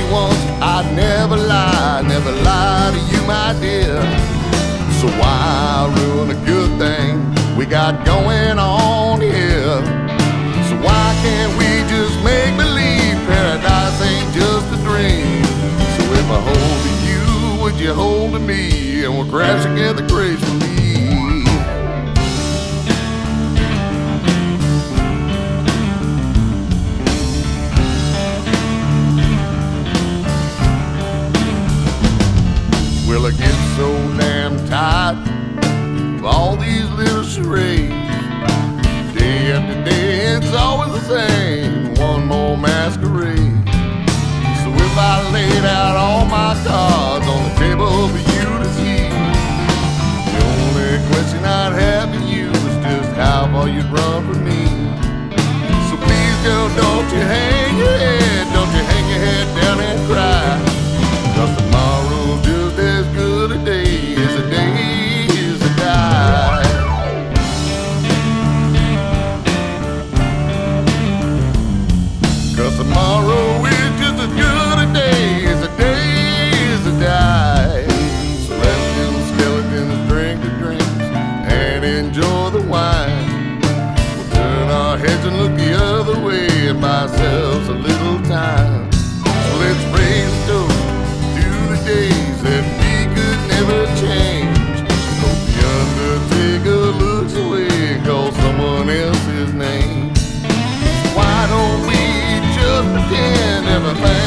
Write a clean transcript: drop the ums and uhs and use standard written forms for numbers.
once, I'd never lie to you, my dear. So why ruin a good thing we got going on here? So why can't we just make believe paradise ain't just a dream? So if I hold to you, would you hold to me, and we'll crash together gracefully? Well, I get so damn tired of all these little charades. Day after day, it's always the same, one more masquerade. So if I laid out all my cards on the table for you to see, the only question I'd have for you is just how far you'd run from me. So please, girl, don't you hang your head, don't you hang your head down and cry. 'Cause tomorrow's just as good a day as a day is a die. 'Cause tomorrow is just as good a day as a day is a die. So let's get the skeletons, drink the drinks, and enjoy the wine. We'll turn our heads and look the other way and buy ourselves a little time. So let's raise a toast days that we could never change. Hope the undertaker looks away and calls someone else's name. Why don't we just pretend everything